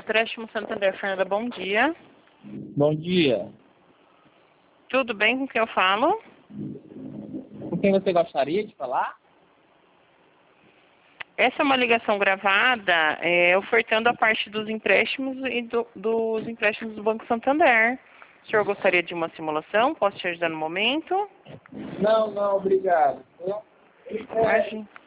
Empréstimo Santander, Fernanda, bom dia. Bom dia. Tudo bem com quem eu falo? Com quem você gostaria de falar? Essa é uma ligação gravada, ofertando a parte dos empréstimos e dos empréstimos do Banco Santander. O senhor gostaria de uma simulação? Posso te ajudar no momento? Não, obrigado. Imagina.